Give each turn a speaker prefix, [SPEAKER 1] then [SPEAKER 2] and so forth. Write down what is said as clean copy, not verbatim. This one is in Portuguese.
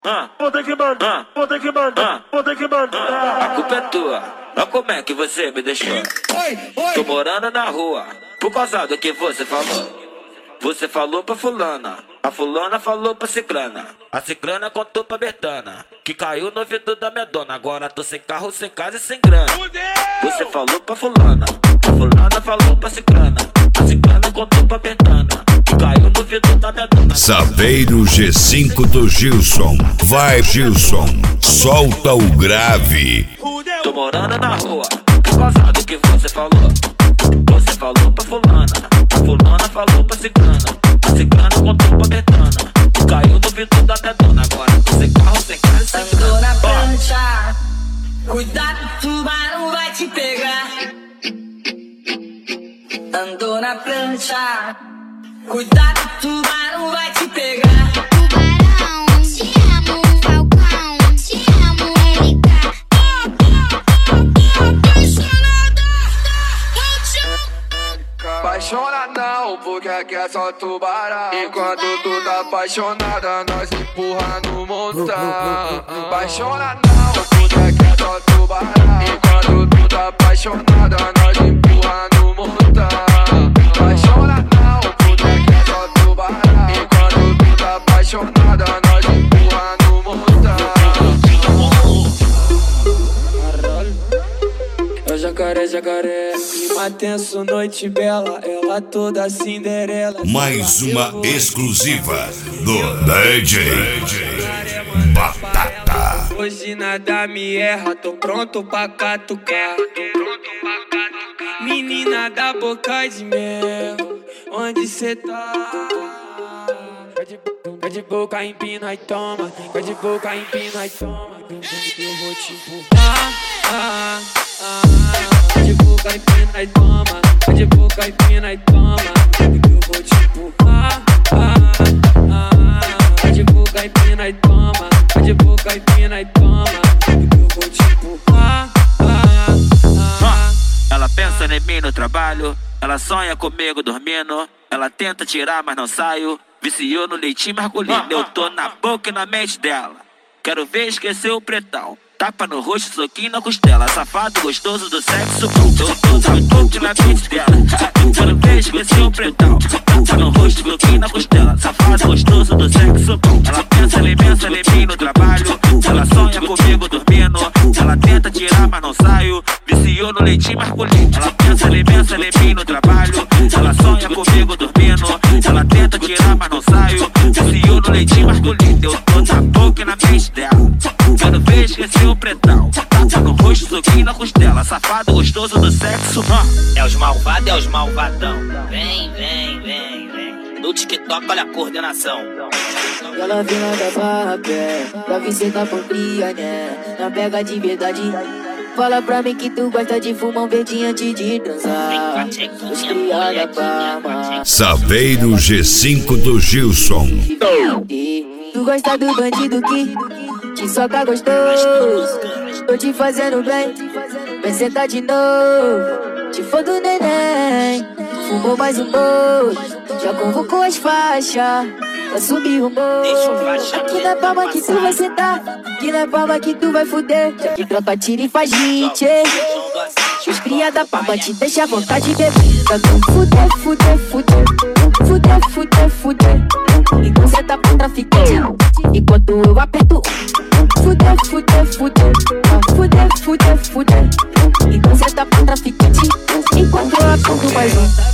[SPEAKER 1] vou ter que mandar, vou ter que mandar, vou ter que mandar.
[SPEAKER 2] A culpa é tua, olha como é que você me deixou. Tô morando na rua, por causa do que você falou. Você falou pra fulana, a fulana falou pra ciclana, a ciclana contou pra Bertana, que caiu no ouvido da minha dona. Agora tô sem carro, sem casa e sem grana. Você falou pra fulana, a fulana falou pra ciclana, a ciclana contou pra Bertana, que caiu no ouvido da minha dona.
[SPEAKER 3] Saveiro G5 do Gilson. Vai, Gilson, solta o grave.
[SPEAKER 2] Tô morando na rua, por causa do que você falou. Você falou pra fulana, a fulana falou pra ciclana, a ciclana contou pra Bertana, que caiu no ouvido da minha dona. Agora tô sem carro, sem casa e sem grana.
[SPEAKER 4] Andou na prancha, cuidado, o tubarão vai te pegar. Andou na prancha, cuidado, o tubarão vai te pegar.
[SPEAKER 5] Tubarão, te amo, Falcão, te amo, LK.
[SPEAKER 6] Apaixona não, porque aqui é só tubarão. Enquanto tu tá apaixonada, nós empurra no montão. Apaixona não, porque aqui é só tubarão. Enquanto tu tá apaixonada, nós empurra no montão. Apaixona não, porque aqui é só tubarão. Enquanto tu tá apaixonada, nós empurra no montão. É o jacaré, jacaré, clima tenso, noite bela, ela toda Cinderela.
[SPEAKER 3] Mais uma exclusiva do DJ Batata.
[SPEAKER 6] Hoje nada me erra, tô pronto pra catucar. Menina da boca de mel, onde cê tá? Vai de boca, empina e toma. Vai de boca, empina e toma. Eu vou te empurrar. Vai de boca, empina e toma. Vai de boca, empina e toma. Eu vou te empurrar. Vai de boca, empina e toma. Vai de boca, empina e toma. Eu vou te empurrar.
[SPEAKER 2] Ela pensa em mim no trabalho, ela sonha comigo dormindo, ela tenta tirar mas não saio, viciou no leitinho masculino. Eu tô na boca e na mente dela, quero ver esquecer o pretão. Tapa no rosto, soquinho na costela, safado gostoso do sexo. Eu tô na boca e na mente dela, quero ver esquecer o pretão. Tapa no rosto, soquinho na costela, safado gostoso do sexo. Ela pensa em mim no trabalho, ela sonha comigo dormindo, ela tenta tirar mas não saio, viciou no leitinho masculino. Ela pensa em mim no trabalho, ela sonha comigo dormindo, ela tenta tirar mas não saio, viciou no leitinho masculino. Eu tô na boca e na mente dela, quero ver esquecer o pretão. Tapa no rosto, soquinho na costela, safado gostoso do sexo. É os malvados, é os malvadão. Vem, vem, vem, vem. No TikTok, olha a coordenação.
[SPEAKER 4] Ela vem lá da barra, pé, pra vir sentar pancria, né? Na pega de verdade. Fala pra mim que tu gosta de fumar um verdinho antes de dançar. Os criada palma.
[SPEAKER 3] Saveiro G5 do Gilson.
[SPEAKER 4] Tu gosta do bandido que te soca gostoso. Tô te fazendo bem, vem sentar de novo. Te for do neném, fumou mais um bolo. Já convocou as faixas pra subir o morro. Aqui na palma que tu vai sentar, aqui na palma que tu vai fuder. Já que troca tira e faz hit. Os cria da palma te deixa à vontade de beber. Pra tu fuder, fuder, fuder, fuder, fuder, fuder. Então cê tá pra traficante, enquanto eu aperto. Fuder, fuder, fuder, fuder, fuder, fuder. Então cê tá pra traficante, enquanto eu aperto mais um.